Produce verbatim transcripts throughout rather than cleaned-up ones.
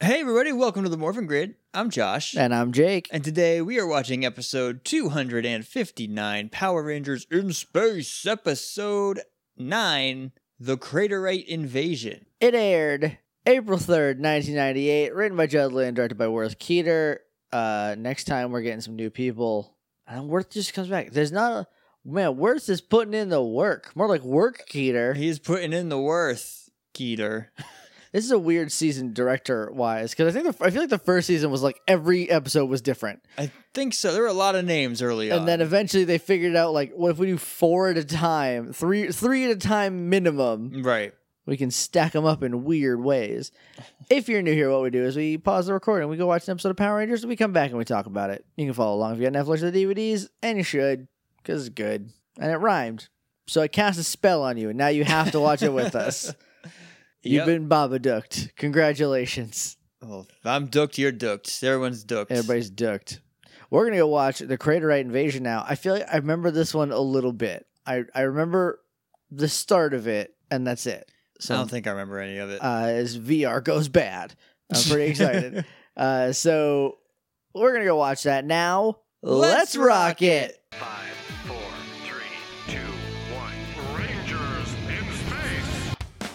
Hey everybody, welcome to the Morphin Grid. I'm Josh. And I'm Jake. And today we are watching episode two hundred fifty-nine, Power Rangers in Space, episode nine, The Craterite Invasion. It aired April third, nineteen ninety-eight, written by Judd Lynn, directed by Worth Keeter. Uh, next time we're getting some new people. And Worth just comes back. There's not a... Man, Worth is putting in the work. More like work, Keeter. He's putting in the worth, Keeter. This is a weird season director-wise, because I think the, I feel like the first season was like every episode was different. I think so. There were a lot of names early on. And then eventually they figured out, like, what if we do four at a time? Three, three at a time minimum. Right. We can stack them up in weird ways. If you're new here, what we do is we pause the recording, we go watch an episode of Power Rangers, and we come back and we talk about it. You can follow along if you got Netflix or the D V Ds, and you should, because it's good. And it rhymed. So I cast a spell on you, and now you have to watch it with us. You've Yep. been Babadooked. Congratulations. Well, if I'm dooked, you're dooked. Everyone's dooked. Everybody's dooked. We're going to go watch The Craterite Invasion now. I feel like I remember this one a little bit. I, I remember the start of it, and that's it. So, I don't think I remember any of it. Uh, as V R goes bad. I'm pretty excited. uh, so we're going to go watch that now. Let's, Let's rock it. it. Five, four, three, two, one. Rangers in space.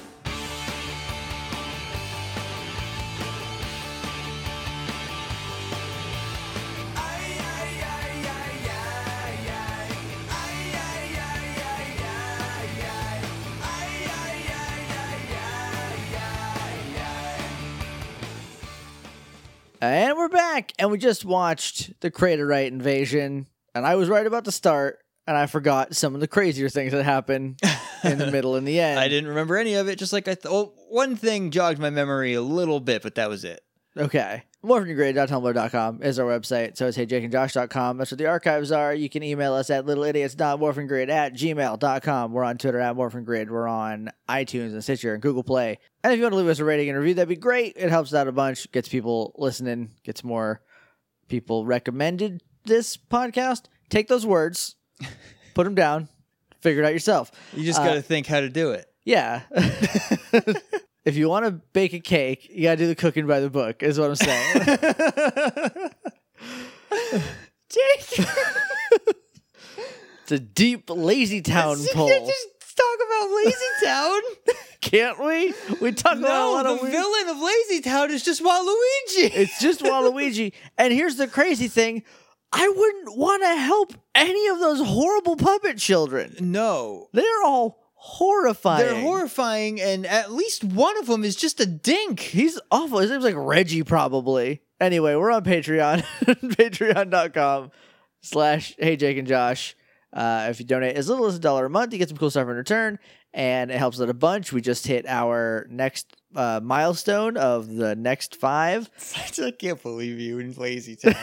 And we're back, and we just watched The Craterite Invasion, and I was right about the start, and I forgot some of the crazier things that happened in the middle and the end. I didn't remember any of it, just like I thought. Well, one thing jogged my memory a little bit, but that was it. Okay. morphin grid dot tumblr dot com is our website, so it's hey jake and josh dot com. That's what the archives are. You can email us at little idiots dot morphin grid at gmail dot com. We're on Twitter at morphingrid. We're on iTunes and Stitcher and Google Play. And if you want to leave us a rating and review, that'd be great. It helps out a bunch, gets people listening, gets more people recommended this podcast. Take those words, put them down, figure it out yourself. You just Uh, got to think how to do it. Yeah. If you want to bake a cake, you got to do the cooking by the book, is what I'm saying. Jake! It's a deep Lazy Town You poll. can't just talk about Lazy Town. Can't we? We talk about a No, lot the of weird... villain of Lazy Town is just Waluigi. It's just Waluigi. And here's the crazy thing. I wouldn't want to help any of those horrible puppet children. No. They're all horrifying. They're horrifying, and at least one of them is just a dink. He's awful. His name's like Reggie, probably. Anyway, we're on Patreon. Patreon dot com slash Hey Jake and Josh. Uh, if you donate as little as a dollar a month, you get some cool stuff in return, and it helps out a bunch. We just hit our next uh, milestone of the next five. I can't believe you in Lazy Town.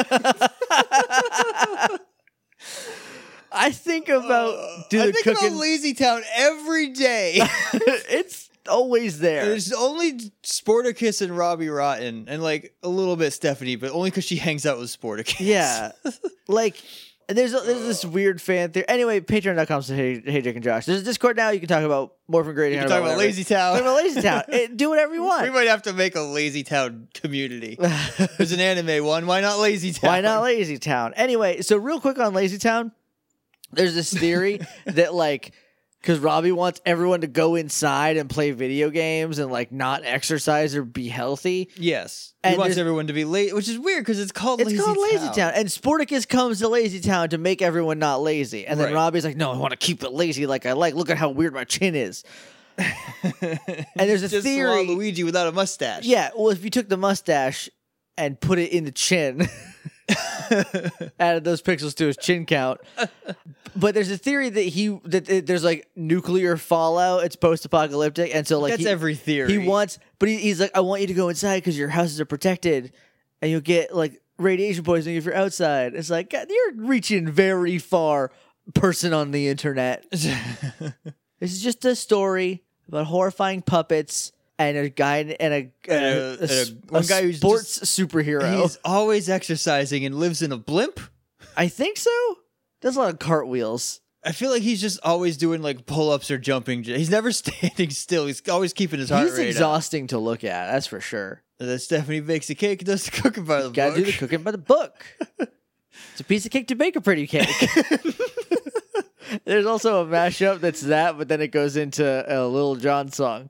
I think about do I the think cooking. about Lazy Town every day. It's always there. There's only Sporticus and Robbie Rotten, and like a little bit Stephanie, but only because she hangs out with Sporticus. Yeah, like there's a, there's this weird fan theory. Anyway, Patreon dot com says hey, hey Jake and Josh. There's a Discord now. You can talk about Morphin Grid. You can talk about Lazy Town. Talk about Lazy Town. It, do whatever you want. We might have to make a Lazy Town community. There's an anime one. Why not Lazy Town? Why not Lazy Town? Anyway, so real quick on Lazy Town, there's this theory that like, because Robbie wants everyone to go inside and play video games and like not exercise or be healthy. Yes. He And wants there's- everyone to be late, which is weird because it's called It's Lazy called Lazy Town. Town. And Sporticus comes to Lazy Town to make everyone not lazy. And then Right. Robbie's like, no, I want to keep it lazy like I like. Look at how weird my chin is. And there's a Just theory. Luigi without a mustache. Yeah, well, if you took the mustache and put it in the chin, added those pixels to his chin count. But there's a theory that he that it, there's like nuclear fallout. It's post-apocalyptic, and so like That's he, every theory. he wants, but he, he's like, I want you to go inside because your houses are protected, and you'll get like radiation poisoning if you're outside. It's like God, you're reaching very far, person on the internet. This is just a story about horrifying puppets and a guy and a, And a- a, a, and a- s- one a guy who's sports superhero. He's always exercising and lives in a blimp. I think so. Does a lot of cartwheels. I feel like he's just always doing like pull-ups or jumping. j- He's never standing still. He's always keeping his heart He's rate up. exhausting to look at. That's for sure. That Stephanie bakes a cake and does the cooking by the Gotta book. do the cooking by the book. It's a piece of cake to bake a pretty cake. There's also a mashup that's that, but then it goes into a Lil Jon song.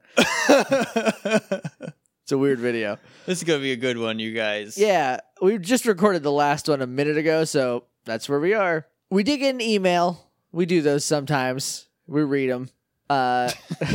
It's a weird video. This is going to be a good one, you guys. Yeah, we just recorded the last one a minute ago, so that's where we are. We did get an email. We do those sometimes. We read them. Uh,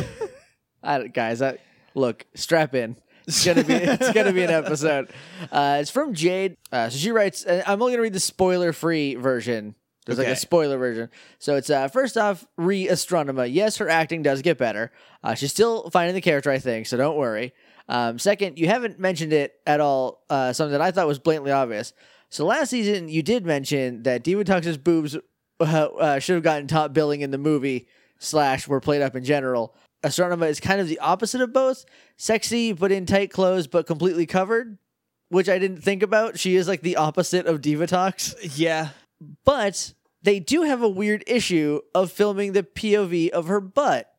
I, guys, I, look, strap in. It's gonna be it's gonna be an episode. Uh, it's from Jade. Uh, so she writes. Uh, I'm only gonna read the spoiler-free version. There's like Okay. a spoiler version. So it's uh, first off, Re Astronema. Yes, her acting does get better. Uh, she's still finding the character, I think. So don't worry. Um, second, you haven't mentioned it at all. Uh, something that I thought was blatantly obvious. So last season, you did mention that Divatox's boobs uh, uh, should have gotten top billing in the movie slash were played up in general. Astronema is kind of the opposite of both. Sexy, but in tight clothes, but completely covered, which I didn't think about. She is like the opposite of Divatox. Yeah. But they do have a weird issue of filming the P O V of her butt.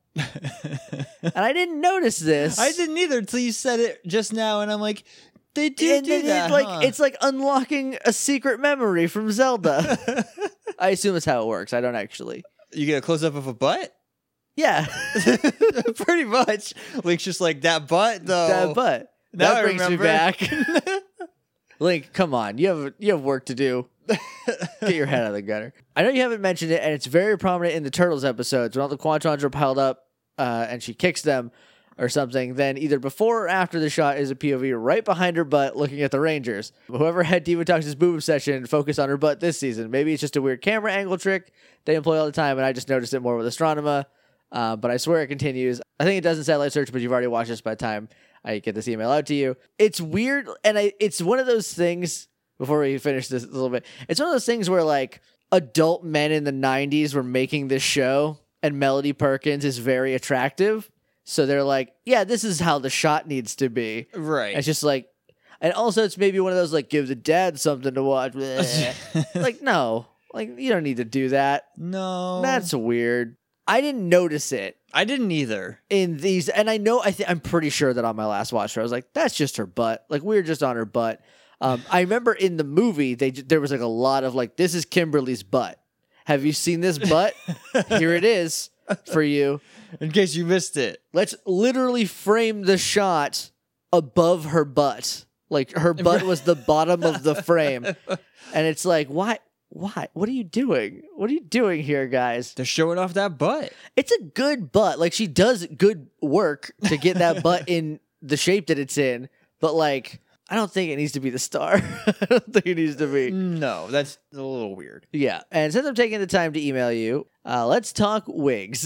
And I didn't notice this. I didn't either until you said it just now, and I'm like, they do And do then that, it's like huh? it's like unlocking a secret memory from Zelda. I assume that's how it works. I don't actually. You get a close-up of a butt? Yeah. Pretty much. Link's just like, that butt, though. That butt. Now that I brings me remember. back. Link, come on. You have you have work to do. Get your head out of the gutter. I know you haven't mentioned it, and it's very prominent in the Turtles episodes when all the Quantrons are piled up uh, and she kicks them or something. Then either before or after the shot is a P O V right behind her butt looking at the Rangers. Whoever had Divatox's boob obsession focused on her butt this season. Maybe it's just a weird camera angle trick they employ all the time, and I just noticed it more with Astronema. Uh, but I swear it continues. I think it does in Satellite Search, but you've already watched this by the time I get this email out to you. It's weird, and I, it's one of those things, before we finish this a little bit, it's one of those things where, like, adult men in the nineties were making this show, and Melody Perkins is very attractive, so they're like, yeah, this is how the shot needs to be. Right. It's just like, and also it's maybe one of those, like, give the dad something to watch. Like, no. Like, you don't need to do that. No. That's weird. I didn't notice it I didn't either. in these, and I know I think I'm pretty sure that on my last watch, I was like, "That's just her butt." Like we were just on her butt. Um, I remember in the movie, they j- there was like a lot of like, "This is Kimberly's butt. Have you seen this butt? Here it is for you." In case you missed it. Let's literally frame the shot above her butt, like her butt was the bottom of the frame, and it's like, why? Why? What are you doing? What are you doing here, guys? They're showing off that butt. It's a good butt. Like she does good work to get that butt in the shape that it's in. But like, I don't think it needs to be the star. I don't think it needs to be. No, that's a little weird. Yeah. And since I'm taking the time to email you, uh, let's talk wigs.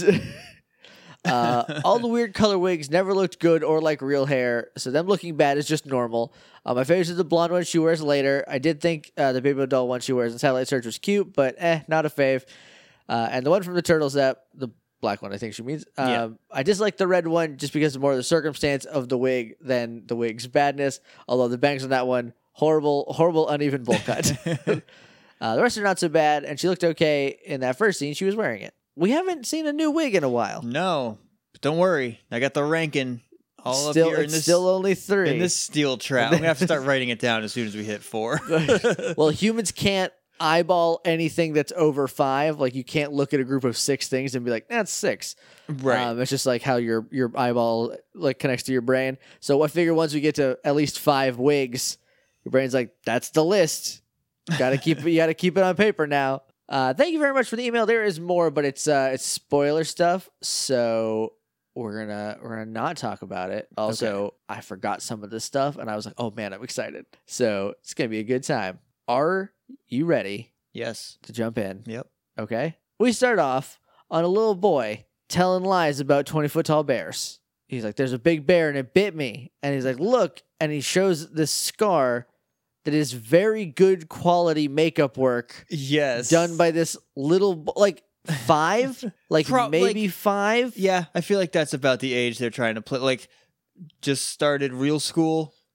uh, all the weird color wigs never looked good or like real hair. So them looking bad is just normal. Uh, my favorite is the blonde one she wears later. I did think uh, the baby doll one she wears in Satellite Search was cute, but eh, not a fave. Uh, and the one from the Turtles app, the black one I think she means, um, Yeah. I dislike the red one just because of more of the circumstance of the wig than the wig's badness. Although the bangs on that one, horrible, horrible, uneven bowl cut. uh, the rest are not so bad, and she looked okay in that first scene. She was wearing it. We haven't seen a new wig in a while. No, but don't worry. I got the ranking all still, up here in it's this, still only three. in this steel trap. I'm going to have to start writing it down as soon as we hit four. Well, humans can't eyeball anything that's over five. Like you can't look at a group of six things and be like, that's six. Right. Um, it's just like how your your eyeball like connects to your brain. So I figure once we get to at least five wigs, your brain's like, that's the list. Got to keep you got to keep it on paper now. Uh, thank you very much for the email. There is more, but it's uh, it's spoiler stuff. So we're gonna we're gonna not talk about it. Also, I forgot some of this stuff, and I was like, oh man, I'm excited. So it's gonna be a good time. Are you ready Yes. to jump in? Yep. Okay. We start off on a little boy telling lies about twenty foot tall bears. He's like, there's a big bear and it bit me. And he's like, look. And he shows this scar that is very good quality makeup work Yes. done by this little, bo- like five, like Pro- maybe like- five. Yeah, I feel like that's about the age they're trying to play. Like, just started real school.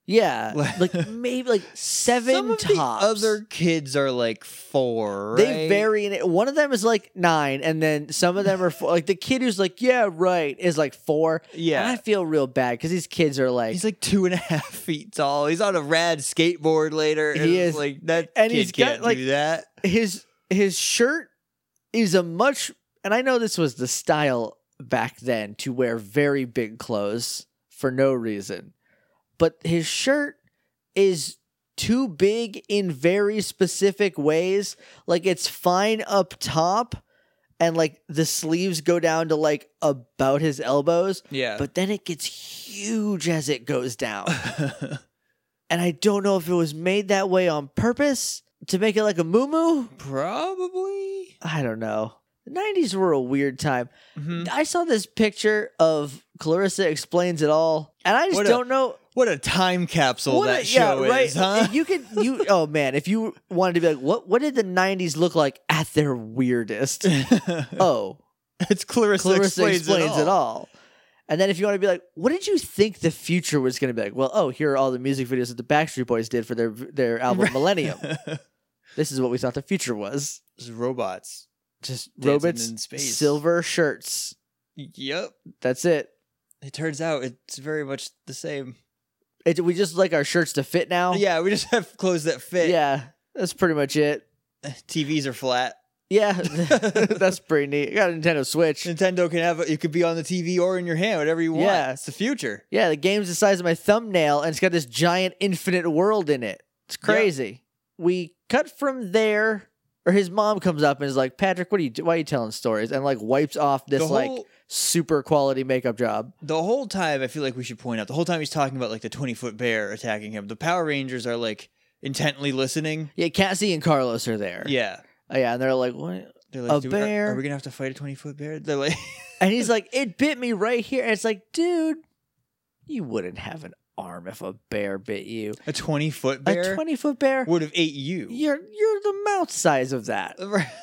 Yeah, Like- like maybe like seven Some of tops. the other kids are like four. They right? vary in it. One of them is like nine, and then some of them are four. Like the kid who's like, yeah, right, is like four. Yeah. And I feel real bad because these kids are like, He's like two and a half feet tall. He's on a rad skateboard later. And He it's is. like that And kid he's got, can't like- do that. his his shirt is a much, and I know this was the style back then to wear very big clothes for no reason, but his shirt is too big in very specific ways. Like it's fine up top, and like the sleeves go down to like about his elbows, Yeah. but then it gets huge as it goes down. And I don't know if it was made that way on purpose to make it like a moo-moo. Probably. I don't know. The nineties were a weird time. Mhm. I saw this picture of Clarissa Explains It All, and I just What a- don't know. What a time capsule What that a- show yeah, right. is, huh? You could, you. Oh man, if you wanted to be like, what? What did the nineties look like at their weirdest? Oh, It's Clarissa, Clarissa explains, explains, it, all. And then if you want to be like, what did you think the future was going to be like? Well, oh, here are all the music videos that the Backstreet Boys did for their their album Millennium. This is what we thought the future was. It's robots. Just Dancing robots, in space. silver shirts. Yep. That's it. It turns out it's very much the same. It, we just like our shirts to fit now. Yeah, we just have clothes that fit. Yeah, that's pretty much it. T Vs are flat. Yeah, that's pretty neat. I got a Nintendo Switch. Nintendo can have it. It could be on the T V or in your hand, whatever you want. Yeah. It's the future. Yeah, the game's the size of my thumbnail, and it's got this giant infinite world in it. It's crazy. We cut from there, or his mom comes up and is like, "Patrick, what are you? do- Why are you telling stories?" And like wipes off this The like whole- super quality makeup job. The whole time, I feel like we should point out, the whole time he's talking about like the twenty foot bear attacking him, the Power Rangers are like intently listening. Yeah, Cassie and Carlos are there. Yeah. Oh, yeah, and they're like, "What?" They're like, A "Do we- are- bear. Are, we going to have to fight a twenty foot bear? They're like, And he's like, "It bit me right here." And it's like, dude, you wouldn't have an arm if a bear bit you. a twenty foot bear A twenty foot bear. would have ate you. You're you're the mouth size of that.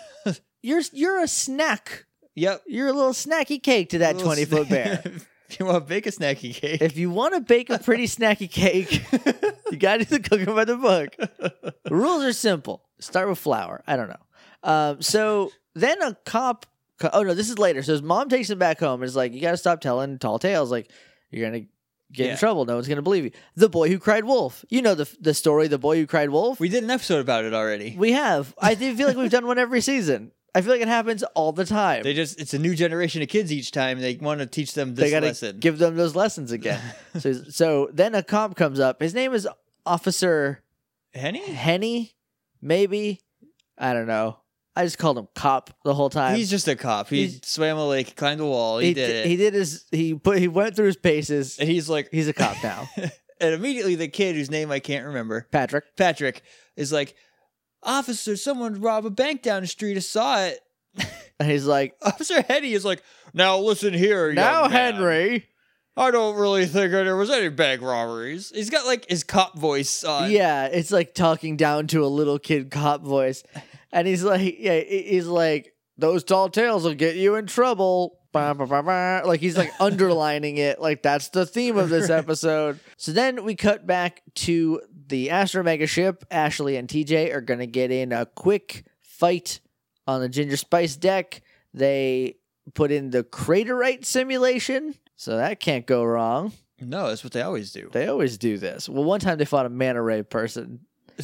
You're you're a snack. Yep. You're a little snacky cake to that Little twenty foot sna- bear. If you want to bake a snacky cake. If you want to bake a pretty snacky cake, you got to do the cooking by the book. The rules are simple. Start with flour. I don't know. Um, so then a cop. co- Oh no, this is later. So his mom takes him back home and is like, "You got to stop telling tall tales. Like you're gonna get Yeah. in trouble. No one's gonna believe you." The boy who cried wolf. You know the the story. The boy who cried wolf. We did an episode about it already. We have. I do feel like we've done one every season. I feel like it happens all the time. They just, it's a new generation of kids each time. They want to teach them this they gotta lesson. give them those lessons again. so, so then a cop comes up. His name is Officer Henny? Henny, maybe. I don't know. I just called him Cop the whole time. He's just a cop. He He's- swam a lake, climbed a wall. He, did d- it. He did his. He put. He went through his paces. and he's like, He's a cop now. and immediately the kid whose name I can't remember, Patrick. Patrick, is like, "Officer, someone robbed a bank down the street. I saw it." And he's like, Officer Henny is like, "Now listen here, "Now, young man. Henry." I don't really think there was any bank robberies." He's got like his cop voice on. Yeah, it's like talking down to a little kid cop voice, and he's like, yeah, he- he's like, "Those tall tales will get you in trouble." Bah, bah, bah, bah. Like he's like underlining it, like that's the theme of this episode. So then we cut back to the Astro Mega ship. Ashley and T J are gonna get in a quick fight on the Ginger Spice deck. They put in the Craterite simulation, so that can't go wrong. No, that's what they always do. They always do this. Well, one time they fought a manta ray person.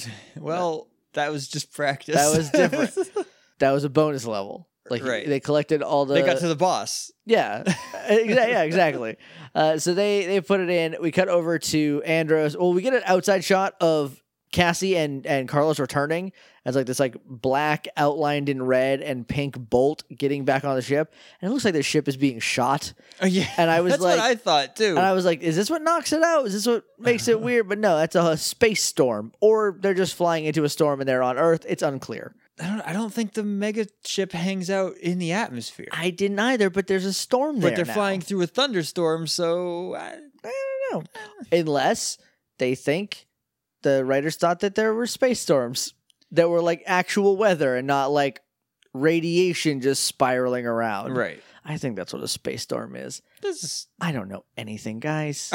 Well, that was just practice. That was different. That was a bonus level. Like Right. they collected all the. They got to the boss. yeah, Exa- yeah, exactly. Uh, so they they put it in. We cut over to Andros. Well, we get an outside shot of Cassie and and Carlos returning as like this like black outlined in red and pink bolt getting back on the ship, and it looks like the ship is being shot. Oh, yeah. And I was That's like- what I thought too. And I was like, is this what knocks it out? Is this what makes it weird? But no, that's a space storm, or they're just flying into a storm and they're on Earth. It's unclear. I don't. I don't think the mega ship hangs out in the atmosphere. I didn't either, but there's a storm there. but they're now. flying through a thunderstorm, so I, I don't know. Unless they think the writers thought that there were space storms that were like actual weather and not like radiation just spiraling around. right. I think that's what a space storm is. This is. I don't know anything, guys.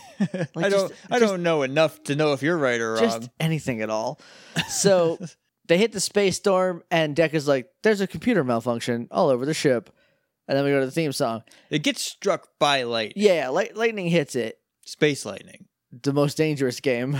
I Like, don't. just- I just- don't know enough to know if you're right or wrong. Just anything at all. So they hit the space storm, and Decca's like, "There's a computer malfunction all over the ship." And then we go to the theme song. It gets struck by light. Yeah, light, lightning hits it. Space lightning. The most dangerous game,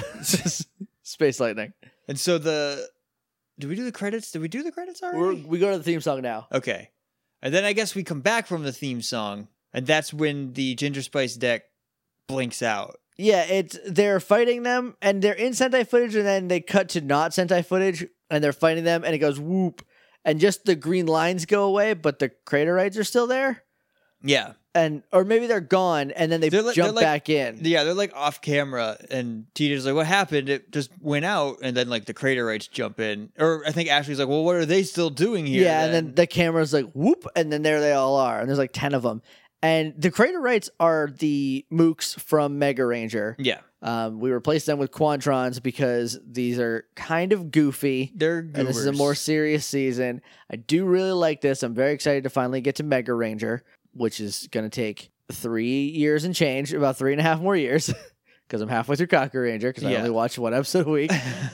space lightning. And so the. Did we do the credits? Did we do the credits We're, already? we go to the theme song now. Okay. And then I guess we come back from the theme song, and that's when the Ginger Spice deck blinks out. Yeah, it's they're fighting them, and they're in Sentai footage, and then they cut to not Sentai footage, and they're fighting them, and it goes whoop, and just the green lines go away, but the Craterites are still there, Yeah. and or maybe they're gone, and then they They're like- jump they're like- back in. Yeah, they're like off camera, and Tita's like, "What happened? It just went out," and then like the Craterites jump in, or I think Ashley's like, "Well, what are they still doing here?" Yeah, and then the camera's like whoop, and then there they all are, and there's like ten of them, and the Craterites are the mooks from Mega Ranger. yeah, Um, we replaced them with Quantrons because these are kind of goofy. they're And this is a goobers. more serious season. I do really like this. I'm very excited to finally get to Mega Ranger, which is going to take three years and change, about three and a half more years, because I'm halfway through Kaku Ranger, because I Yeah. only watch one episode a week,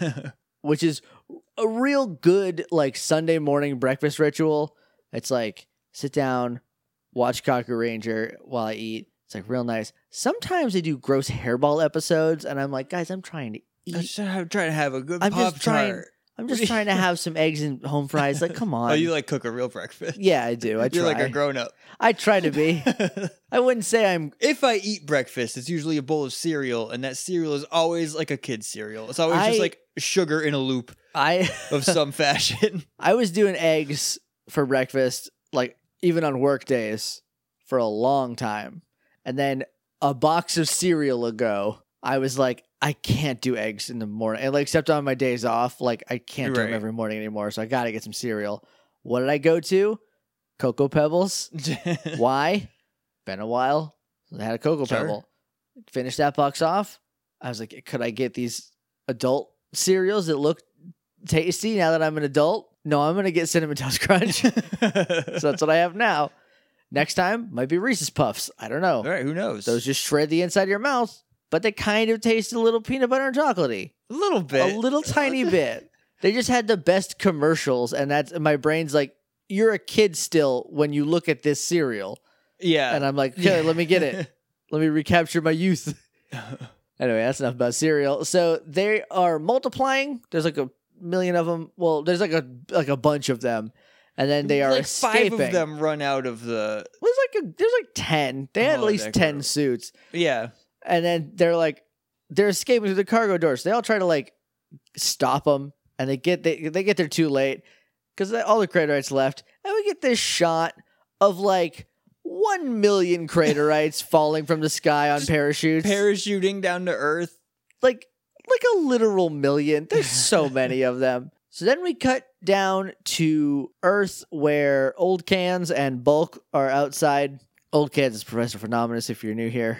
which is a real good like Sunday morning breakfast ritual. It's like sit down, watch Kaku Ranger while I eat. It's like real nice. Sometimes they do gross hairball episodes, and I'm like, guys, I'm trying to eat. I'm just trying to have a good I'm Pop just trying- Tart. I'm just trying to have some eggs and home fries. Like, come on. Oh, you like cook a real breakfast? Yeah, I do. I You're try. like a grown up. I try to be. I wouldn't say I'm. If I eat breakfast, it's usually a bowl of cereal, and that cereal is always like a kid's cereal. It's always I- just like sugar in a loop I of some fashion. I was doing eggs for breakfast, like even on work days, for a long time, and then a box of cereal ago, I was like, I can't do eggs in the morning, and like except on my days off, like I can't do Right. them every morning anymore. So I got to get some cereal. What did I go to? Cocoa Pebbles. Why? Been a while. I had a Cocoa Sure. Pebble. Finished that box off. I was like, could I get these adult cereals that look tasty now that I'm an adult? No, I'm going to get Cinnamon Toast Crunch. So that's what I have now. Next time, might be Reese's Puffs. I don't know. All right, who knows? Those just shred the inside of your mouth, but they kind of taste a little peanut butter and chocolatey. a little bit. A little tiny bit. They just had the best commercials, and that's my brain's like, you're a kid still when you look at this cereal. Yeah. And I'm like, okay, let me get it. Let me recapture my youth. Anyway, that's enough about cereal. So they are multiplying. There's like a million of them. Well, there's like a like a bunch of them, and then they are like escaping. five of them run out of the. There's like a, there's like ten. They had at Oh, least that ten group. suits, Yeah. and then they're like they're escaping through the cargo doors. They all try to like stop them, and they get they they get there too late because all the Craterites left, and we get this shot of like one million Craterites falling from the sky on parachutes. Parachuting down to Earth. like like a literal million. There's so many of them. So then we cut down to Earth where Old Cans and Bulk are outside. Old Cans is Professor Phenomenus if you're new here.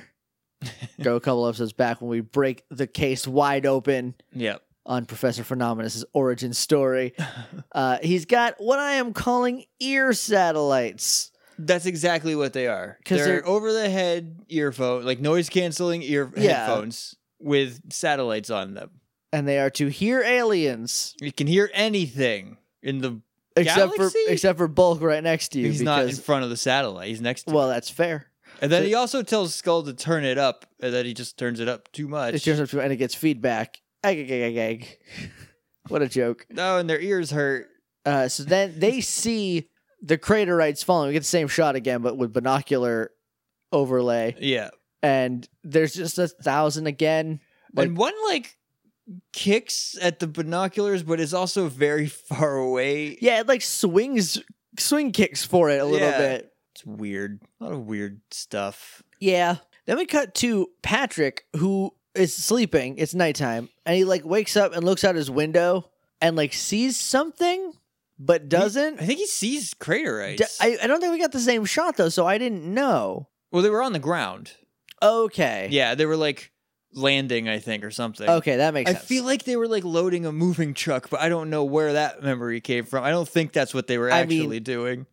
Go a couple episodes back when we break the case wide open Yep. on Professor Phenomenus' origin story. Uh, he's got what I am calling ear satellites. That's exactly what they are. 'Cause They're, they're- over the head earphone, like noise canceling ear Yeah. headphones with satellites on them. And they are to hear aliens. You can hear anything in the. Except Galaxy? for except for Bulk right next to you. He's not in because, front of the satellite. He's next to. well, that's fair. and then so- he also tells Skull to turn it up, and then he just turns it up too much. It turns up to and it gets feedback. Egg, egg, egg, egg, egg. What a joke. No, and their ears hurt. Uh, so then they see the Craterites falling. We get the same shot again, but with binocular overlay. Yeah. And there's just a thousand again. Like- and one like kicks at the binoculars, but is also very far away. Yeah, it like swings, swing kicks for it a little Yeah. bit. It's weird. A lot of weird stuff. Yeah. Then we cut to Patrick, who is sleeping. It's nighttime. And he like wakes up and looks out his window and like sees something, but doesn't. I think he sees Craterites. D- I, I don't think we got the same shot though, so I didn't know. well, they were on the ground. Okay. Yeah, they were like landing, I think, or something. Okay, that makes I sense. feel like they were like loading a moving truck, but I don't know where that memory came from. I don't think that's what they were I mean- actually doing.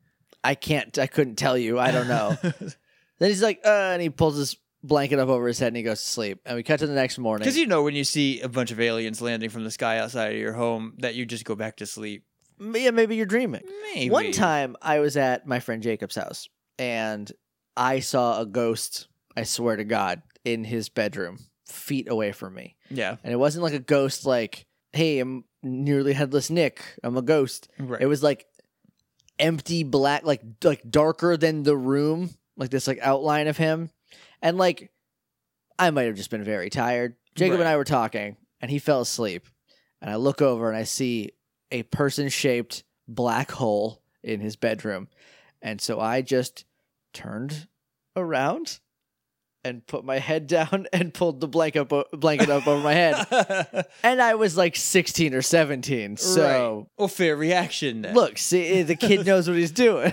I can't, I couldn't tell you. I don't know. Then he's like, uh, and he pulls his blanket up over his head and he goes to sleep. And we cut to the next morning. Because you know when you see a bunch of aliens landing from the sky outside of your home that you just go back to sleep. Yeah, maybe you're dreaming. Maybe. One time I was at my friend Jacob's house and I saw a ghost, I swear to God, in his bedroom, feet away from me. Yeah. And it wasn't like a ghost like, hey, I'm nearly headless Nick. I'm a ghost. Right. It was like empty black, like like darker than the room, like this like outline of him. And like I might have just been very tired. Jacob Right. and I were talking and he fell asleep. And I look over and I see a person-shaped black hole in his bedroom. And so I just turned around and put my head down and pulled the blanket up, blanket up over my head. And I was like sixteen or seventeen. So, Right. Well, fair reaction then. look, see, the kid knows what he's doing.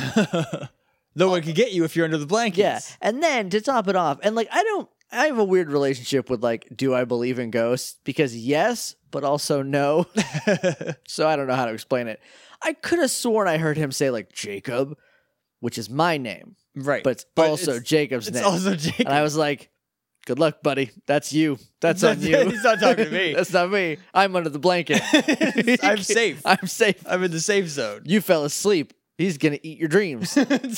No one can get you if you're under the blankets. Yeah. And then to top it off, and like, I don't, I have a weird relationship with like, do I believe in ghosts? Because yes, but also no. So I don't know how to explain it. I could have sworn I heard him say like Jacob, which is my name, Right. but it's also it's, Jacob's it's name. also Jacob. And I was like, good luck, buddy. That's you. That's on you. He's not talking to me. That's not me. I'm under the blanket. I'm safe. I'm safe. I'm in the safe zone. You fell asleep. He's going to eat your dreams.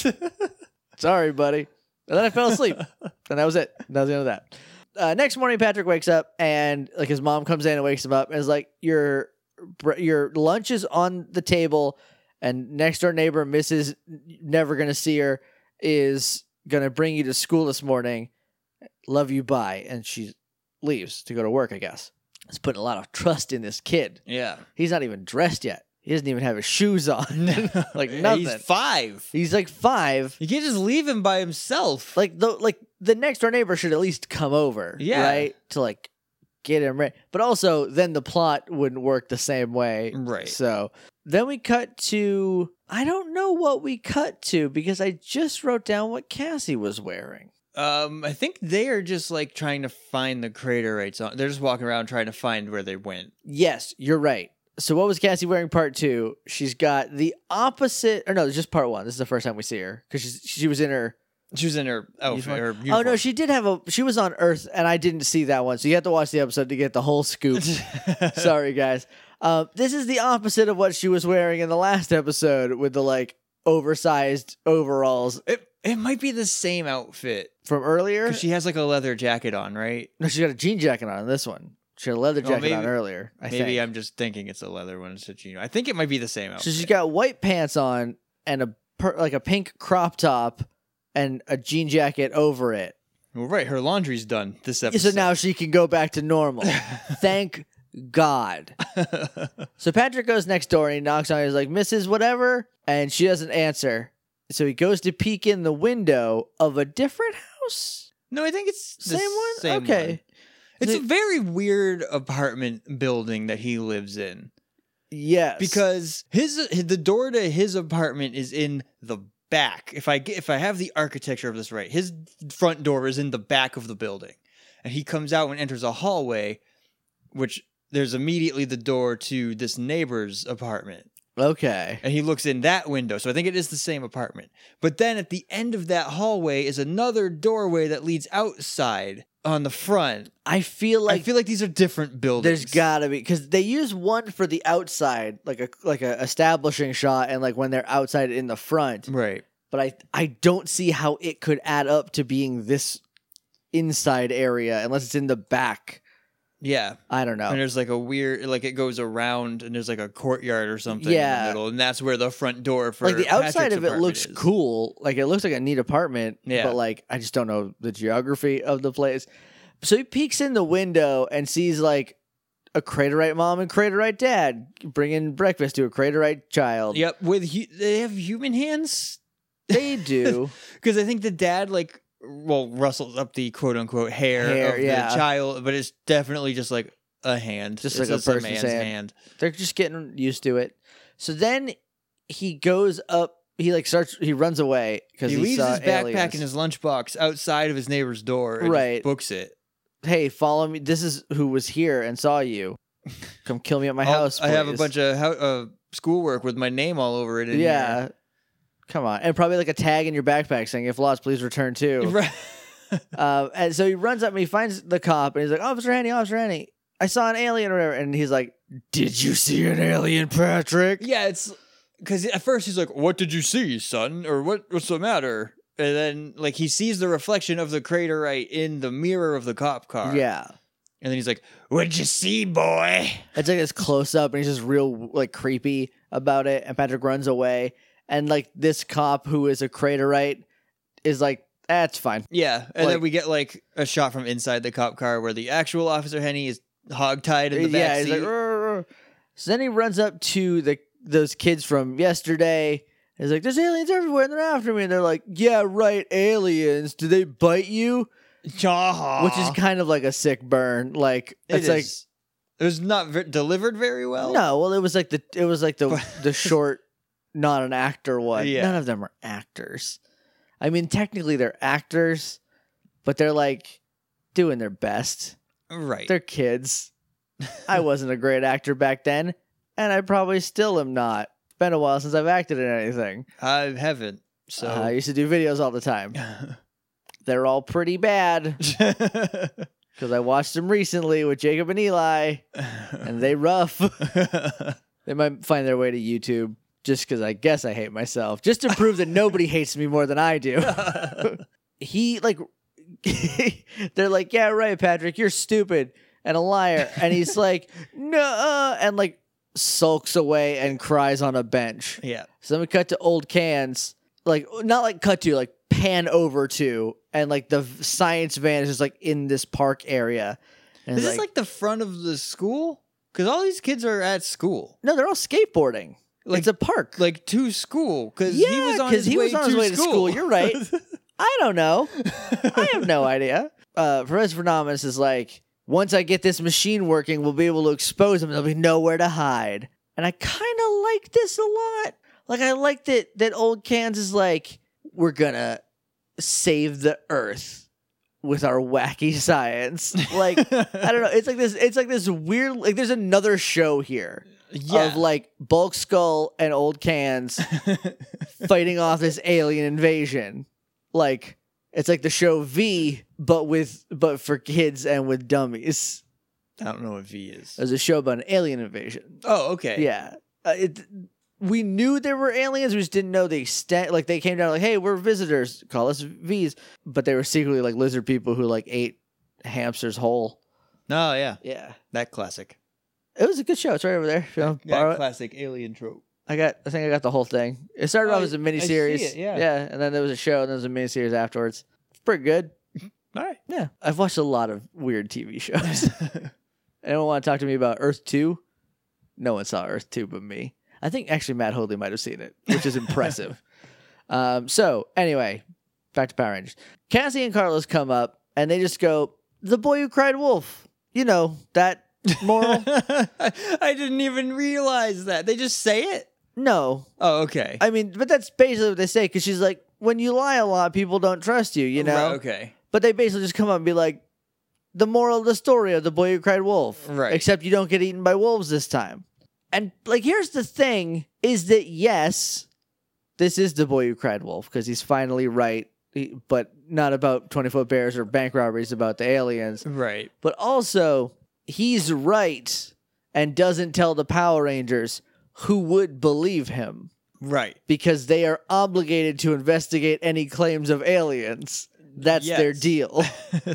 Sorry, buddy. And then I fell asleep. And that was it. That was the end of that. Uh, next morning, Patrick wakes up and like his mom comes in and wakes him up and is like, your br- your lunch is on the table and next door neighbor, Missus Never Gonna See Her, is going to bring you to school this morning. Love you, bye. And she leaves to go to work, I guess. It's putting a lot of trust in this kid. Yeah. He's not even dressed yet. He doesn't even have his shoes on. Like nothing. He's five. He's like five. You can't just leave him by himself. Like the like the next door neighbor should at least come over, Yeah. right, to like get him ready. But also, then the plot wouldn't work the same way, Right. So then we cut to I don't know what we cut to because I just wrote down what Cassie was wearing. Um, I think they are just like trying to find the craterites. On. They're just walking around trying to find where they went. Yes, you're right. So what was Cassie wearing part two? She's got the opposite, or no, it's just part one. This is the first time we see her because she's she was in her. She was in her outfit. uniform. Her Oh uniform. no, she did have a. She was on Earth, and I didn't see that one. So you have to watch the episode to get the whole scoop. Sorry, guys. Um, this is the opposite of what she was wearing in the last episode with the like oversized overalls It it might be the same outfit from earlier. because she has like a leather jacket on, right? No, she got a jean jacket on in this one. She had a leather Oh, jacket maybe- on earlier. I Maybe think. I'm just thinking it's a leather one. It's a jean. I think it might be the same So outfit. she's got white pants on and a per, like a pink crop top and a jean jacket over it. Well, right. Her laundry's done this episode. So now she can go back to normal. Thank God. So Patrick goes next door and he knocks on her. He's like, Missus Whatever. And she doesn't answer. So he goes to peek in the window of a different house. No, I think it's the Same one? same Okay. one. It's Is a it- very weird apartment building that he lives in Yes. because his the door to his apartment is in the back. If I get, if I have the architecture of this right, his front door is in the back of the building, and he comes out and enters a hallway, which there's immediately the door to this neighbor's apartment. Okay. And he looks in that window. So I think it is the same apartment. But then at the end of that hallway is another doorway that leads outside on the front. I feel like I feel like these are different buildings. there's gotta be because they use one for the outside, like a like a establishing shot, and like when they're outside in the front. Right. But I I don't see how it could add up to being this inside area unless it's in the back. Yeah. I don't know. And there's like a weird, like it goes around and there's like a courtyard or something in Yeah. the middle. And that's where the front door for Like the outside Patrick's of it apartment looks is. cool. Like it looks like a neat apartment. Yeah. But like I just don't know the geography of the place. So he peeks in the window and sees like a Craterite mom and Craterite dad bringing breakfast to a Craterite child. Yep. With, hu- they have human hands? They do. Because I think the dad, like, well, rustles up the quote unquote hair, Hair, of the yeah. child, but it's definitely just like a hand. Just It's like a just a person's man's hand. hand. They're just getting used to it. So then he goes up. He like starts. He runs away because He he, leaves saw his backpack aliens. and his lunchbox outside of his neighbor's door and just Right. books it. Hey, follow me. This is who was here and saw you. Come kill me at my I'll- house. I have a please. bunch of ho- uh, schoolwork with my name all over it. In Yeah. here. Come on. And probably like a tag in your backpack saying, if lost, please return too. Right. uh, and so he runs up and he finds the cop and he's like, Officer Henny, Officer Henny, I saw an alien or whatever. And he's like, did you see an alien, Patrick? Yeah, it's because at first he's like, what did you see, son? Or what? What's the matter? And then like he sees the reflection of the craterite in the mirror of the cop car. Yeah. And then he's like, what'd you see, boy? It's like this close up and he's just real like creepy about it. And Patrick runs away. And like this cop who is a craterite is like, that's fine. Yeah. And Like- then we get like a shot from inside the cop car where the actual Officer Henny is hogtied in the yeah, back he's seat. like, "Rrr, rrr." So then he runs up to the those kids from yesterday. He's like, there's aliens everywhere and they're after me. And they're like, yeah, right, aliens. Do they bite you? Jaw. Which is kind of like a sick burn. Like It it's like is. It was not ver- delivered very well. no, well, it was like the it was like the the short, not an actor one. Yeah. None of them are actors. I mean, technically they're actors, but they're like doing their best. Right. They're kids. I wasn't a great actor back then, and I probably still am not. It's been a while since I've acted in anything. I haven't. So. Uh, I used to do videos all the time. They're all pretty bad because I watched them recently with Jacob and Eli, and they rough. They might find their way to YouTube just because I guess I hate myself, just to prove that nobody hates me more than I do. He like, they're like, yeah, right, Patrick, you're stupid and a liar, and he's like, no, and like sulks away and cries on a bench. Yeah. So then we cut to old cans, like not like cut to, like pan over to, and like the science van is just like in this park area. And Is it's this like the front of the school? Because all these kids are at school. no, they're all skateboarding. Like- it's a park. Like to school. Because yeah, he was on 'cause his he way, was on to, his way to school. school. You're right. I don't know. I have no idea. Uh, Professor Phenomenus is like, once I get this machine working, we'll be able to expose them. There'll be nowhere to hide. And I kind of like this a lot. Like, I like that that old Cans is like, we're gonna save the Earth with our wacky science. Like, I don't know. It's like this. It's like this weird. Like, there's another show here Yeah. of like Bulk Skull and Old Cans fighting off this alien invasion. Like, it's like the show V, but with but for kids and with dummies. I don't know what V is. There's a show about an alien invasion. Oh, okay. Yeah, uh, it. We knew there were aliens. We just didn't know the extent. Like, they came down like, "Hey, we're visitors. Call us V's." But they were secretly like lizard people who like ate hamsters whole. Oh, yeah. Yeah, That classic. it was a good show. It's right over there. If you want to borrow That it. classic alien trope. I got. I think I got the whole thing. It started Oh, off as a I- I miniseries. see it, yeah. yeah, and then there was a show, and there was a miniseries afterwards. It's pretty good. All right. Yeah, I've watched a lot of weird T V shows. Anyone want to talk to me about Earth Two? No one saw Earth Two but me. I think actually Matt Hoadley might have seen it, which is impressive. Um, so anyway, back to Power Rangers. Cassie and Carlos come up, and they just go, "The boy who cried wolf." You know that moral? I didn't even realize that. They just say it? No, Oh, okay. I mean, but that's basically what they say, because she's like, when you lie a lot, people don't trust you, you know? Right, okay. But they basically just come up and be like, the moral of the story of the boy who cried wolf. Right. Except you don't get eaten by wolves this time. And, like, here's the thing, is that, yes, this is the boy who cried wolf, because he's finally right, he- but not about twenty-foot bears or bank robberies, about the aliens. Right. But also, he's right and doesn't tell the Power Rangers who would believe him, Right. because they are obligated to investigate any claims of aliens. That's Yes. their deal.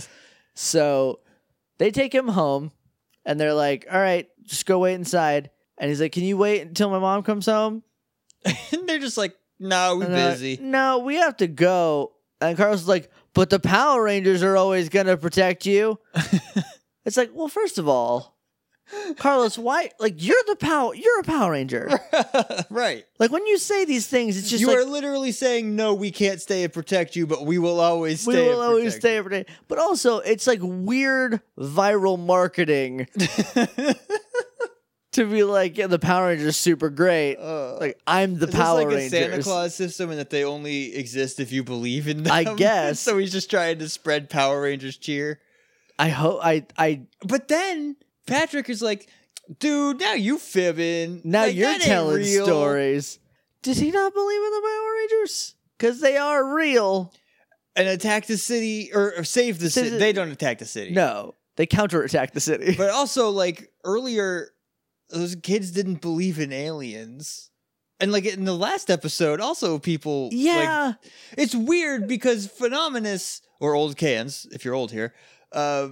So they take him home, and they're like, all right, just go wait inside. And he's like, can you wait until my mom comes home? And they're just like, no, we're And they're like, busy. no, we have to go. And Carlos is like, but the Power Rangers are always going to protect you. It's like, well, first of all, Carlos, why? Like, you're the power. You're a Power Ranger. Right. Like, when you say these things, it's just You like, are literally saying, no, we can't stay and protect you, but we will always we stay will and always protect stay every day. But also, it's like weird viral marketing you. to be like, yeah, the Power Rangers are super great. Uh, Like, I'm the Is Power this like Rangers. a Santa Claus system and that they only exist if you believe in them? I guess. So he's just trying to spread Power Rangers cheer. I hope I I But then Patrick is like, dude, now you fibbing. now Like, you're that ain't telling real. stories. does he not believe in the Power Rangers? Because they are real. And attack the city or, or save the city. Says it- They don't attack the city. No, they counterattack the city. But also, like, earlier, those kids didn't believe in aliens. And, like, in the last episode, also people... yeah. Like, it's weird because Phenomenus, or Old Cans, if you're old here, uh,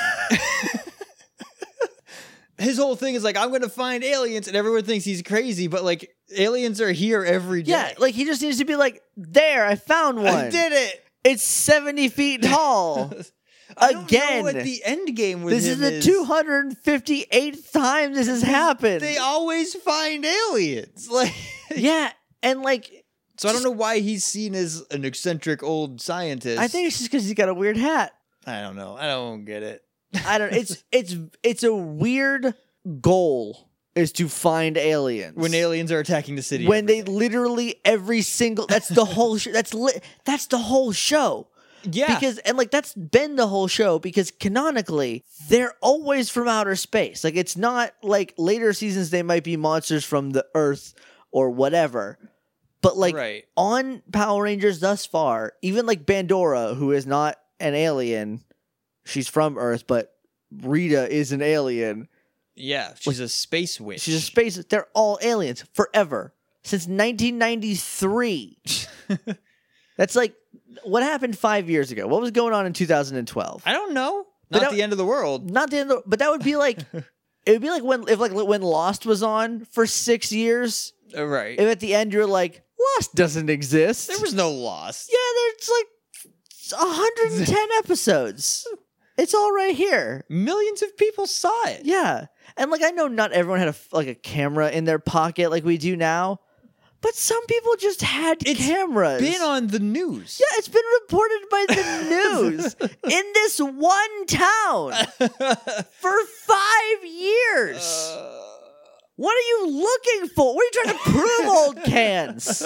his whole thing is, like, I'm going to find aliens, and everyone thinks he's crazy, but, like, aliens are here every day. yeah, like he just needs to be like, there, I found one. I did it! It's seventy feet tall. I don't Again. know what the end game with This is him the is. two hundred fifty-eighth time this has happened. They always find aliens. Like, yeah, and like, so I don't know why he's seen as an eccentric old scientist. I think it's just because he's got a weird hat. I don't know. I don't get it. I don't. It's it's it's a weird goal is to find aliens When aliens are attacking the city. when every they day. literally every single that's the whole sh- that's li- that's the whole show. yeah, Because and like that's been the whole show because canonically they're always from outer space. Like it's not like later seasons they might be monsters from the Earth or whatever. But like right. on Power Rangers thus far, even like Bandora, who is not an alien, she's from Earth, but Rita is an alien. Yeah, she's a space witch. She's a space. They're all aliens forever since nineteen ninety-three. That's like what happened five years ago. What was going on in two thousand twelve? I don't know. But Not that- the end of the world. Not the end, of, but that would be like it would be like when if like when Lost was on for six years. Uh, right. If at the end you're like Lost doesn't exist. There was no loss. yeah, there's like one hundred ten episodes. It's all right here. Millions of people saw it. Yeah. And like I know not everyone had a like a camera in their pocket like we do now, but some people just had It's cameras. Been on the news. yeah, it's been reported by the news in this one town for five years. Uh, What are you looking for? What are you trying to prove, old cans?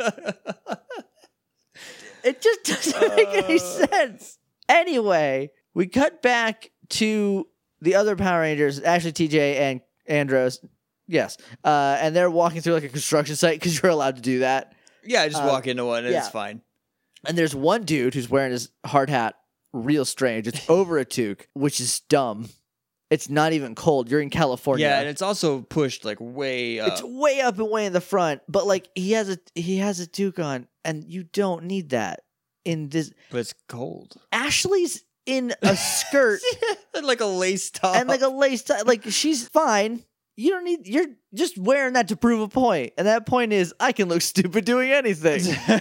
It just doesn't make any sense. Anyway, we cut back to the other Power Rangers, Ashley, T J, and Andros. Yes. Uh, and they're walking through like a construction site because you're allowed to do that. yeah, just Uh, walk into one and yeah. it's fine. And there's one dude who's wearing his hard hat real strange. It's over a toque, which is dumb. It's not even cold. You're in California. Yeah, and it's also pushed like way up. It's way up and way in the front, but like he has a he has a toque on, and you don't need that in this. but it's cold. Ashley's in a skirt And like a lace top. and like a lace tie. Like she's fine. You don't need. You're just wearing that to prove a point, and that point is I can look stupid doing anything.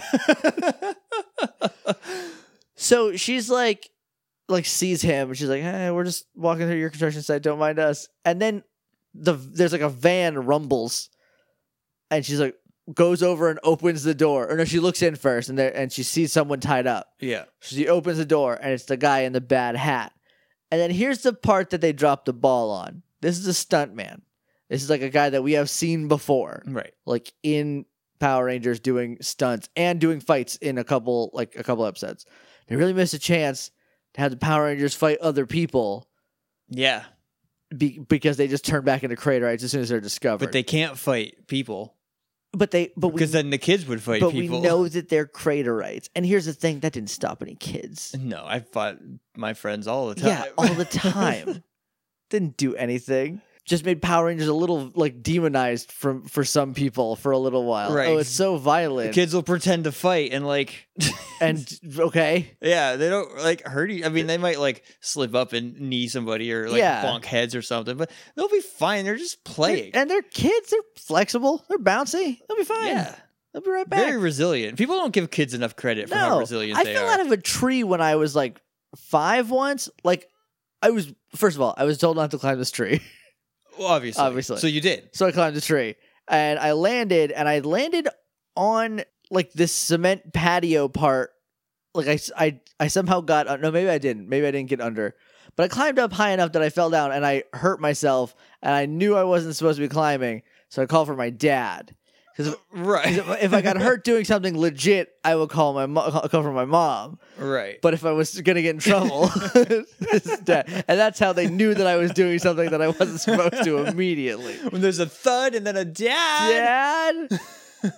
So she's like, like sees him, and she's like, "Hey, we're just walking through your construction site. Don't mind us." And then the there's like a van rumbles, and she's like goes over and opens the door. Or no, she looks in first, and there and she sees someone tied up. yeah. She opens the door, and it's the guy in the bad hat. And then here's the part that they dropped the ball on. This is a stuntman. This is like a guy that we have seen before, Right. like in Power Rangers doing stunts and doing fights in a couple like a couple episodes. They really missed a chance to have the Power Rangers fight other people Yeah. be, because they just turn back into Craterites as soon as they're discovered. But they can't fight people. but they, but we, Because then the kids would fight but people. we know that they're Craterites. And here's the thing: that didn't stop any kids. No, I fought my friends all the time. Yeah, all the time. Didn't do anything. Just made Power Rangers a little like demonized from for some people for a little while. Right. Oh, it's so violent. Kids will pretend to fight and like and okay. yeah, they don't like hurt you. I mean, they might like slip up and knee somebody or like Yeah. bonk heads or something, but they'll be fine. They're just playing. And they're kids, they're flexible, they're bouncy. They'll be fine. Yeah. They'll be right back. Very resilient. People don't give kids enough credit for how no, resilient I they fell are. out of a tree when I was like five once. Like I was first of all, I was told not to climb this tree. Well, obviously. Obviously. So you did. So I climbed the tree and I landed and I landed on like this cement patio part. Like I, I, I somehow got, no, maybe I didn't. Maybe I didn't get under, but I climbed up high enough that I fell down and I hurt myself and I knew I wasn't supposed to be climbing. So I called for my dad. Because if, Right. if I got hurt doing something legit, I would call my mo- call for my mom. Right. But if I was gonna get in trouble, it's dad. And that's how they knew that I was doing something that I wasn't supposed to immediately. When there's a thud and then a dad. Dad,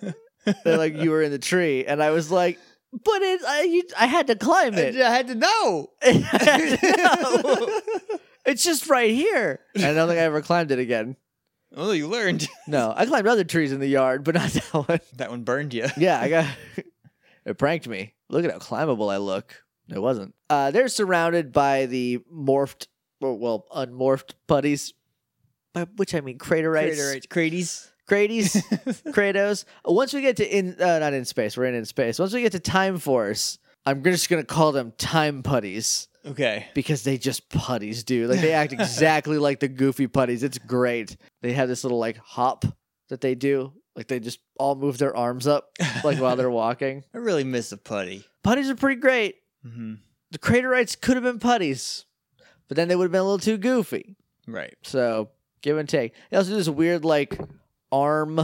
They're like, you were in the tree. And I was like, but it, I, you, I had to climb it. I had to know. I had to know. It's just right here. And I don't think I ever climbed it again. Oh, you learned. No, I climbed other trees in the yard, but not that one. That one burned you. Yeah, I got it pranked me. Look at how climbable I look. It wasn't. Uh, they're surrounded by the morphed, or, well, unmorphed putties, by which I mean craterites. Craterites. Crates. Kratos, Kratos. Once we get to in, uh, not in space, we're in in space. Once we get to Time Force, I'm just gonna call them Time Putties Okay. because they just putties, dude. Like they act exactly like the Goofy putties. It's great. They have this little like hop that they do. Like they just all move their arms up like while they're walking. I really miss a putty. Putties are pretty great. Mm-hmm. The Craterites could have been putties, but then they would have been a little too goofy. Right. So give and take. They also do this weird like arm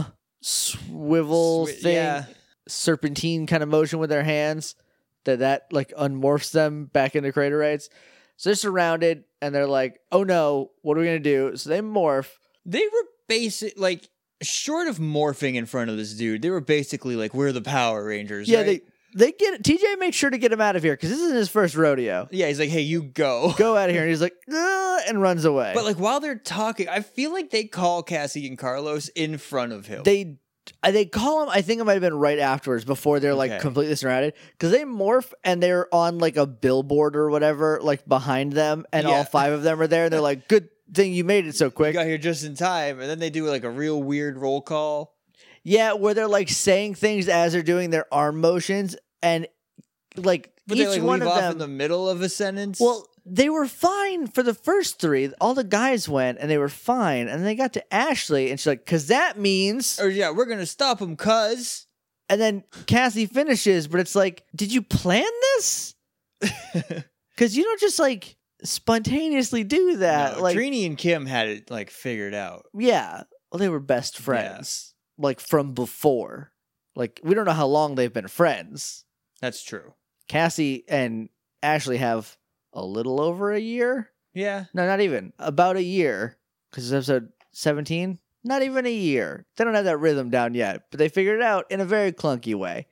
swivel Swi- thing, yeah. serpentine kind of motion with their hands that that like unmorphs them back into Craterites. So they're surrounded and they're like, oh no, what are we gonna do? So they morph. They were basic, like, short of morphing in front of this dude, they were basically like, we're the Power Rangers. Yeah, right? they they get T J makes sure to get him out of here because this isn't his first rodeo. Yeah, he's like, hey, you go. Go out of here, and he's like, "Ugh," and runs away. But like while they're talking, I feel like they call Cassie and Carlos in front of him. they uh, they call him. I think it might have been right afterwards, before they're like Okay. completely surrounded, because they morph and they're on like a billboard or whatever, like behind them, and Yeah. all five of them are there. And they're like, "Good thing you made it so We quick." got here just in time, and then they do like a real weird roll call. Yeah, where they're like saying things as they're doing their arm motions, and like But each they like one leave of off them. in the middle of a sentence. Well, they were fine for the first three. All the guys went and they were fine, and then they got to Ashley, and she's like, "Cause that means." or yeah, we're gonna stop him, cuz. And then Cassie finishes, but it's like, did you plan this? Because you don't just like spontaneously do that. No, like, Trini and Kim had it like figured out. yeah, well, they were best friends, like from before. Like, we don't know how long they've been friends. That's true. Cassie and Ashley have a little over a year. Yeah. No, not even about a year. Because it's episode seventeen. Not even a year. They don't have that rhythm down yet, but they figured it out in a very clunky way.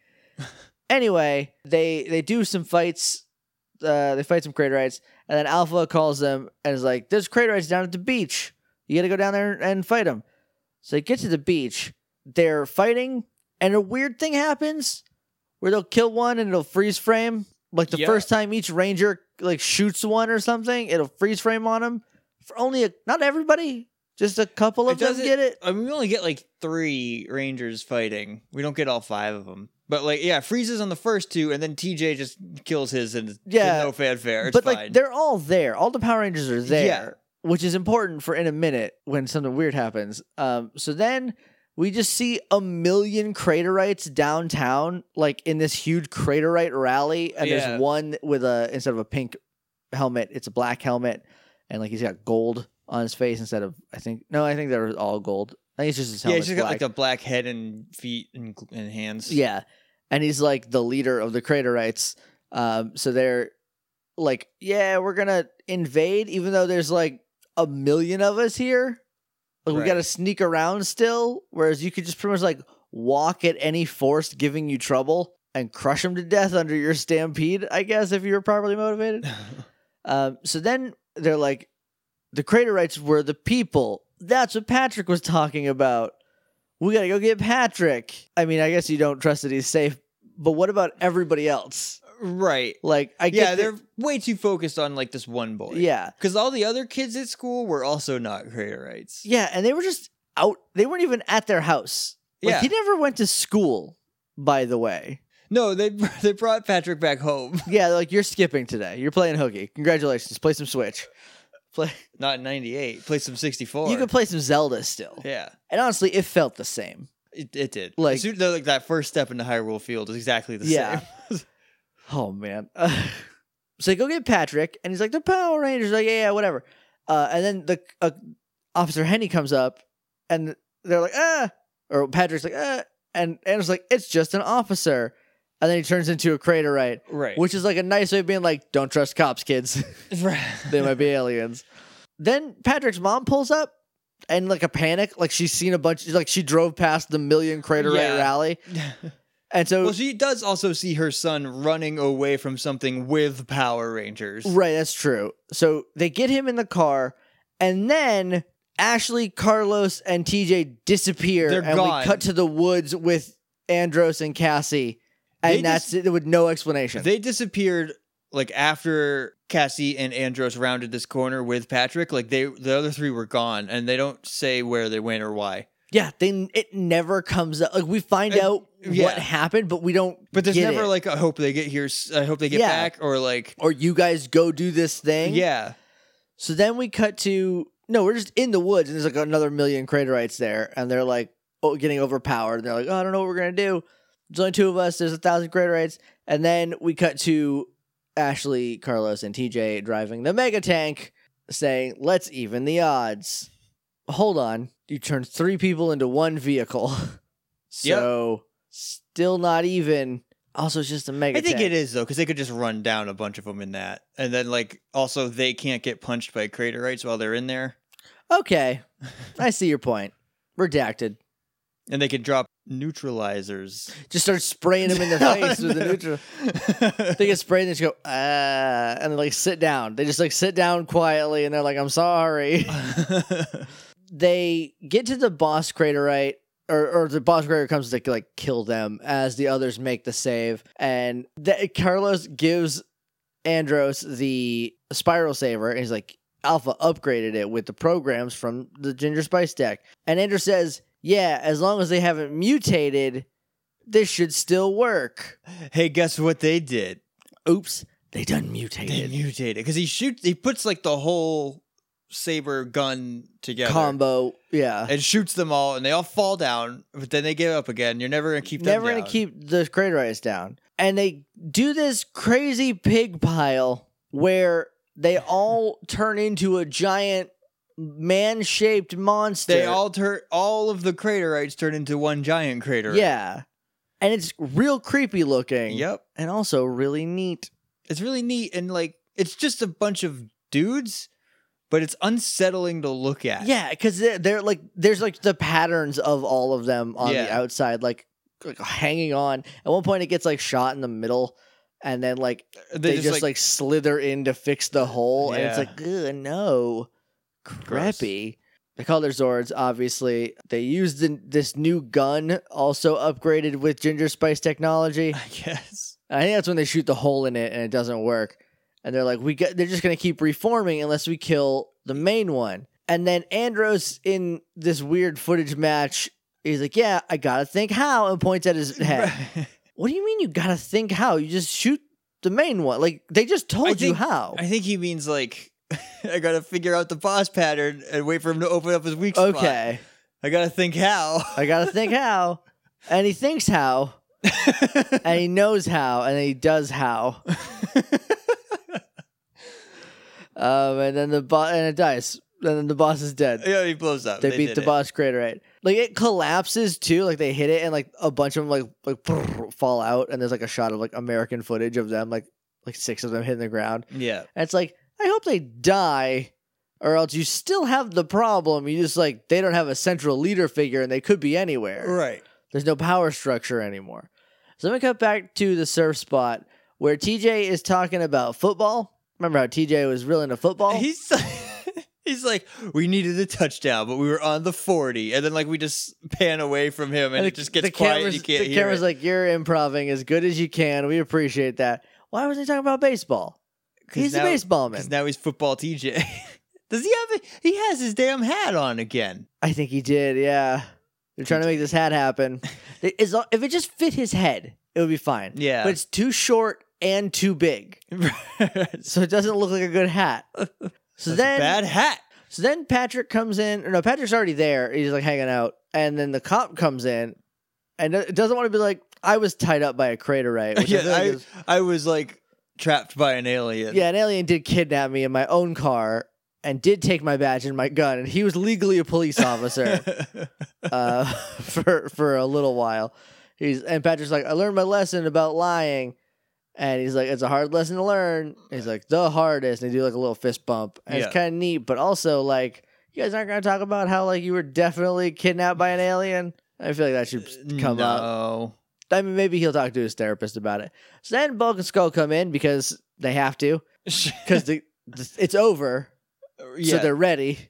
Anyway, they they do some fights. Uh, they fight some Craterites, and then Alpha calls them and is like, "There's Craterites down at the beach. You got to go down there and fight them." So they get to the beach. They're fighting, and a weird thing happens where they'll kill one and it'll freeze frame. Like the Yeah. first time each ranger like shoots one or something, it'll freeze frame on them. For only a, not everybody, just a couple of It them doesn't- get it. I mean, we only get like three Rangers fighting. We don't get all five of them. But like, yeah, freezes on the first two, and then T J just kills his, and Yeah. no fanfare. It's But fine. like they're all there. All the Power Rangers are there, Yeah. which is important for in a minute when something weird happens. Um, so then we just see a million Craterites downtown, like in this huge Craterite rally, and Yeah. there's one with a instead of a pink helmet, it's a black helmet, and like he's got gold on his face instead of I think no, I think they're all gold. I think it's just his yeah, helmet. he's just got like a black head and feet and, and hands. Yeah. And he's like the leader of the Craterites. Um, so they're like, yeah, we're going to invade, even though there's like a million of us here. Like, we Right. got to sneak around still. Whereas you could just pretty much like walk at any force giving you trouble and crush them to death under your stampede, I guess, if you were properly motivated. um, so then they're like, the Craterites were the people. That's what Patrick was talking about. We gotta go get Patrick. I mean, I guess you don't trust that he's safe, but what about everybody else? Right. Like, I get Yeah, that- they're way too focused on like this one boy. yeah, Because all the other kids at school were also not Craterites. yeah, and they were just out. They weren't even at their house. Like, Yeah. he never went to school. By the way, No, they they brought Patrick back home. yeah, like you're skipping today. You're playing hooky. Congratulations. Play some Switch. Play. Not in ninety-eight. Play some sixty-four. You could play some Zelda still. Yeah, And honestly, it felt the same. it, it did. Like- As soon- though, like that first step into Hyrule Field is exactly the Yeah. same. Oh man. So they go get Patrick, and he's like, "The Power Rangers." Like, yeah, yeah, whatever. Uh, and then the uh, Officer Henny comes up, and they're like, "Ah," or Patrick's like, "Ah," and Andrew's like, "It's just an officer." And then he turns into a Craterite, Right. which is like a nice way of being like, "Don't trust cops, kids. Right. They might be aliens." Then Patrick's mom pulls up, in like a panic. Like she's seen a bunch, like she drove past the Million Craterite Yeah. rally. And so, Well, she does also see her son running away from something with Power Rangers. right, that's true. So they get him in the car, and then Ashley, Carlos, and T J disappear, They're and gone. we cut to the woods with Andros and Cassie, and They that's dis- it with no explanation. They disappeared like after Cassie and Andros rounded this corner with Patrick. Like they, the other three were gone, and they don't say where they went or why. yeah, they it never comes up. Like we find Uh, out yeah. what happened, but we don't. But there's get never it. like I hope they get here. s- I hope they get Yeah. back, or like or you guys go do this thing. yeah. So then we cut to no, we're just in the woods, and there's like another million Craterites there, and they're like oh, getting overpowered. And they're like, oh, I don't know what we're gonna do. There's only two of us. There's a thousand Craterites, and then we cut to Ashley, Carlos, and T J driving the mega tank, saying, "Let's even the odds." Hold on, you turned three people into one vehicle, so still not even. Also, it's just a mega. I think tank. it is though, because they could just run down a bunch of them in that, and then like also they can't get punched by Craterites while they're in there, Okay, I see your point. Redacted. and they can drop neutralizers. Just start spraying them in the face with the neutral. They get sprayed and they just go, ah, and they like sit down. They just like sit down quietly and they're like, I'm sorry. They get to the boss Craterite, or, or the boss Crater comes to like kill them as the others make the save. And the, Carlos gives Andros the Spiral Saver, and he's like, Alpha upgraded it with the programs from the Ginger Spice deck. And Andros says, yeah, as long as they haven't mutated, this should still work. Hey, guess what they did? Oops, they done They mutated. mutated because he shoots. He puts like the whole saber gun together Combo, yeah. and shoots them all, and they all fall down. But then they get up again. You're never gonna keep them Never gonna down. keep the Craterites down. And they do this crazy pig pile where they all turn into a giant man-shaped monster. They all turn. All of the Craterites turn into one giant crater. Yeah. And it's real creepy looking. Yep. And also really neat. It's really neat, and like it's just a bunch of dudes, but it's unsettling to look at. Yeah, because they're, they're like, there's like the patterns of all of them on Yeah. the outside, like, like hanging on. At one point, it gets like shot in the middle, and then like they, just, like, slither in to fix the hole, and it's Yeah. like, ugh, no, crappy. They call their Zords, obviously. They used the, this new gun, also upgraded with Ginger Spice technology. I guess. And I think that's when they shoot the hole in it and it doesn't work. And they're like, we got, they're just going to keep reforming unless we kill the main one. And then Andros, in this weird footage match, he's like, yeah, I got to think how, and points at his head. What do you mean you got to think how? You just shoot the main one. Like, they just told I you think- how. I think he means like I gotta figure out the boss pattern and wait for him to open up his weak spot. Okay. I gotta think how. I got to think how. And he thinks how. And he knows how. And he does how. Um, and then the boss, and it dies. And then the boss is dead. Yeah, he blows up. They, beat did the it. boss Craterite. Like it collapses too. Like they hit it, and like a bunch of them like like fall out. And there's like a shot of like American footage of them, like like six of them hitting the ground. Yeah. And it's like, I hope they die, or else you still have the problem. You just like they don't have a central leader figure, and they could be anywhere. Right. There's no power structure anymore. So let me cut back to the surf spot where T J is talking about football. Remember how T J was real into football? He's he's like, we needed a touchdown, but we were on the forty, and then like we just pan away from him, and, the, it just gets the quiet. camera's- You can't the hear camera's it. like, you're improving as good as you can. We appreciate that. Why was he talking about baseball? He's a now- baseball Because man. now he's football T J. Does he have? A, he has his damn hat on again. I think he did. Yeah, they're trying to make this hat happen. It- as lo- if it just fit his head, it would be fine. Yeah. but it's too short and too big, so it doesn't look like a good hat. So That's then, a bad hat. so then Patrick comes in. Or no, Patrick's already there. He's like hanging out, and then the cop comes in, and it doesn't want to be like, I was tied up by a Craterite. Which I Yeah, feel like I, is- I was like trapped by an alien. Yeah, an alien did kidnap me in my own car and did take my badge and my gun, and he was legally a police officer uh, for for a little while. He's and Patrick's like, I learned my lesson about lying, and he's like, it's a hard lesson to learn. He's like, the hardest, and they do like a little fist bump, and Yeah. it's kind of neat, but also like You guys aren't going to talk about how like you were definitely kidnapped by an alien? I feel like that should come no. up. I mean, maybe he'll talk to his therapist about it. So then Bulk and Skull come in because they have to, because the, the, it's over, Yeah. so they're ready.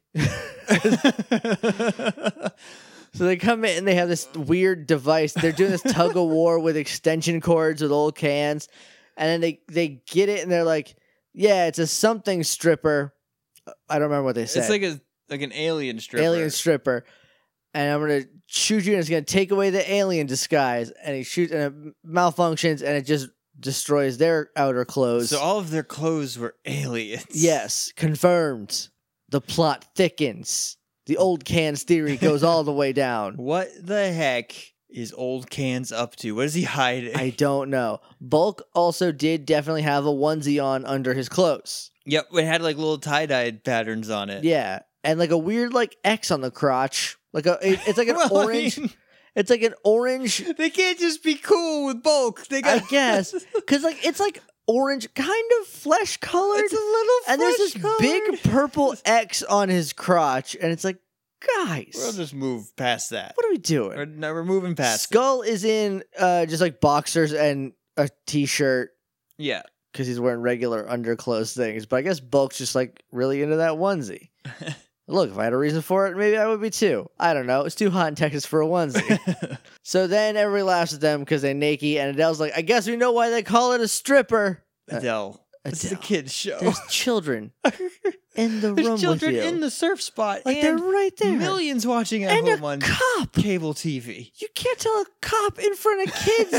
So they come in and they have this weird device. They're doing this tug of war with extension cords with old cans, and then they they get it and they're like, "Yeah, it's a something stripper." I don't remember what they said. It's like a like an alien stripper. Alien stripper. And I'm gonna shoot you, and it's gonna take away the alien disguise. And he shoots, and it malfunctions, and it just destroys their outer clothes. So all of their clothes were aliens. Yes, confirmed. The plot thickens. The old cans theory goes all the way down. What the heck is Old Cans up to? What is he hiding? I don't know. Bulk also did definitely have a onesie on under his clothes. Yep, it had like little tie-dyed patterns on it. Yeah, and like a weird like X on the crotch. Like a, it- it's like an Well, I orange. mean, It's like an orange. they can't just be cool with Bulk. They I got guess because like it's like orange, kind of flesh colored. It's a little And there's this flesh-colored. big purple X on his crotch, and it's like, guys, We'll just move past that. what are we doing? We're, no, we're moving past it. Skull is in uh, just like boxers and a t-shirt Yeah. because he's wearing regular underclothes things. But I guess Bulk's just like really into that onesie. Look, if I had a reason for it, maybe I would be too. I don't know. It's too hot in Texas for a onesie. So then everybody laughs at them because they naked, and Adele's like, I guess we know why they call it a stripper. Adele. This is a Adele. kid's show. There's children in the room There's children with you. in the surf spot. like and they're right there. millions watching at and home a on cop. cable T V. You can't tell a cop in front of kids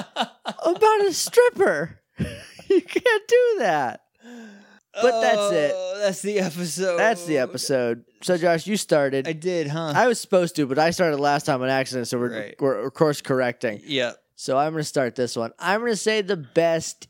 about a stripper. You can't do that. But that's it. Oh, That's the episode. That's the episode. So, Josh, you started. I I, did, huh? was supposed to, but I started last time on accident, so we're, Right. we're, we're course correcting. yeah. So I'm going to start this one. I'm going to say the best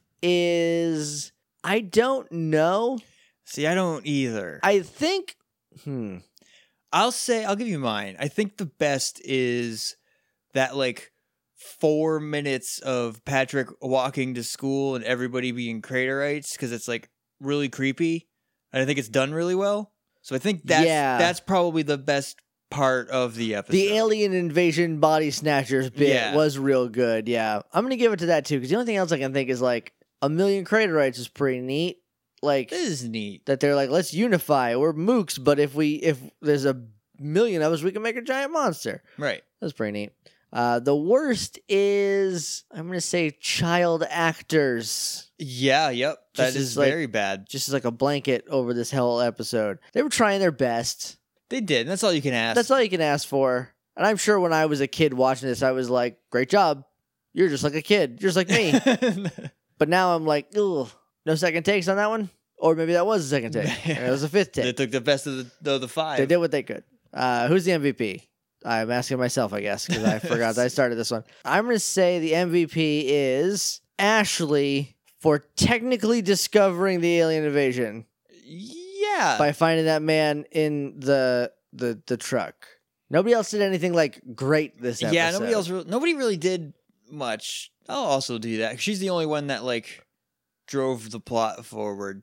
is. I don't know. See, I don't either. I think. Hmm. I'll say, I'll give you mine. I think the best is that like four minutes of Patrick walking to school and everybody being Craterites because it's like really creepy. And I think it's done really well. So I think that's, Yeah. that's probably the best part of the episode. The alien invasion body snatchers bit Yeah. was real good. Yeah. I'm going to give it to that too, because the only thing else I can think is like a million Craterites is pretty neat. Like. This is neat. That they're like, let's unify. We're mooks, but if we if there's a million of us, we can make a giant monster. Right. That's pretty neat. Uh, the worst is I'm gonna say child actors. Yeah, yep. That Just is as, like- very bad. Just as like a blanket over this whole episode. They were trying their best. They did. That's all you can ask. That's all you can ask for. And I'm sure when I was a kid watching this, I was like, great job. You're just like a kid. You're just like me. But now I'm like, ugh, no second takes on that one? Or maybe that was a second take. It was a fifth They take. took the best of the, of the five. They did what they could. Uh, who's the M V P? I'm asking myself, I guess, because I forgot that I started this one. I'm going to say the M V P is Ashley for technically discovering the alien invasion Yeah. by finding that man in the the the truck. Nobody else did anything like great this episode. Yeah, nobody else. Really, nobody really did much. I'll also do that. She's the only one that like drove the plot forward.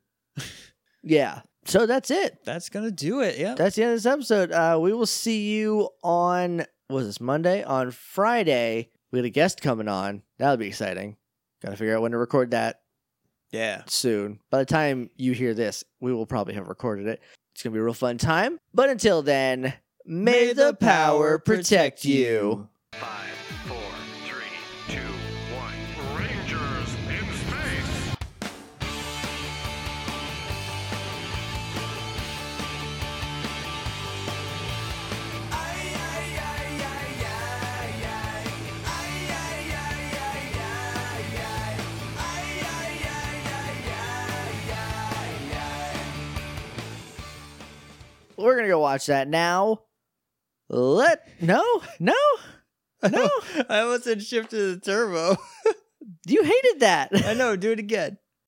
Yeah. So that's it. That's gonna do it. Yeah. That's the end of this episode. Uh, we will see you on, what was this, Monday? On Friday, we had a guest coming on. That'll be exciting. Got to figure out when to record that yeah. soon. By the time you hear this, we will probably have recorded it. It's going to be a real fun time. But until then, may, the power protect you. Five, four, three, two, one. Rangers in space. We're going to go watch that now. Let, no, no, no. I almost said shift to the turbo. You hated that. I know. Do it again.